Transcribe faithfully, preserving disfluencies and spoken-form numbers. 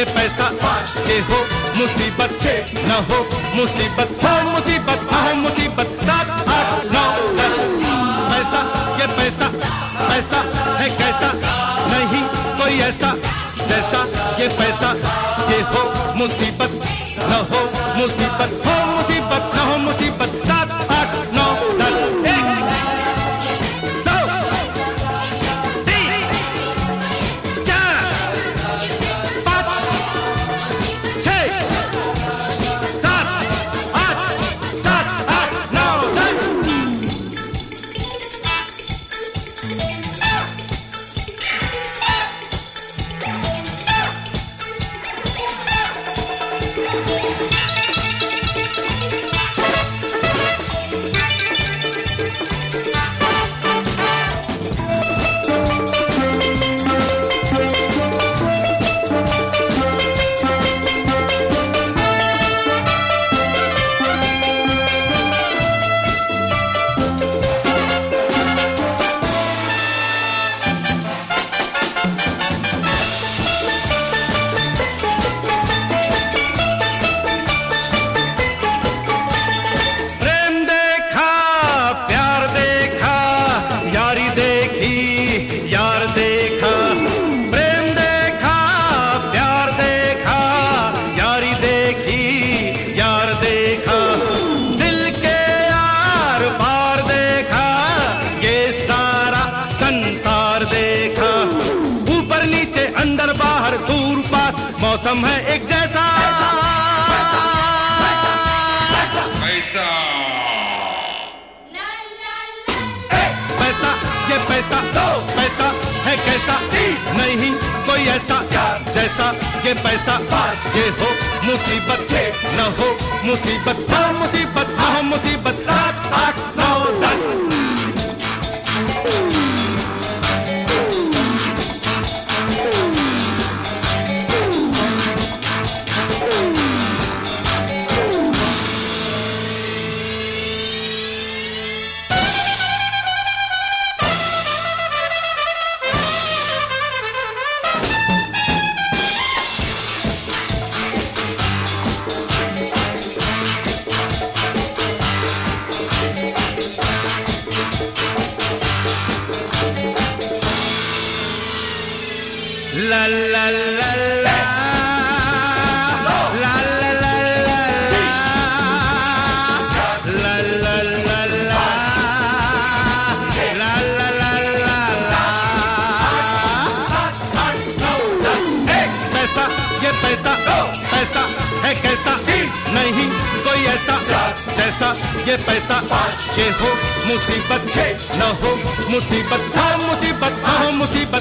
ये पैसा ये हो मुसीबत, न हो मुसीबत, हो मुसीबत, न हो मुसीबत। सात आठ नौ दस, पैसा ये पैसा, पैसा है कैसा, नहीं कोई ऐसा जैसा ये पैसा। ये हो मुसीबत, न हो मुसीबत, हो मुसीबत, न हो मुसीबत। सात आठ नौ दस, एक दो तीन चार पाँच छः सात आठ, सात आठ नौ दस। मौसम है एक जैसा, पैसा ये पैसा, पैसा है कैसा, नहीं कोई ऐसा जैसा ये पैसा। ये हो मुसीबत, न हो मुसीबत, हो मुसीबत, न हो मुसीबत। सात आठ नौ दस। La la la la la la la la la la la la पैसा ये पैसा, पैसा है कैसा, नहीं कोई ऐसा जैसा ये पैसा। ये हो मुसीबत, न हो मुसीबत, हो मुसीबत, न हो मुसीबत।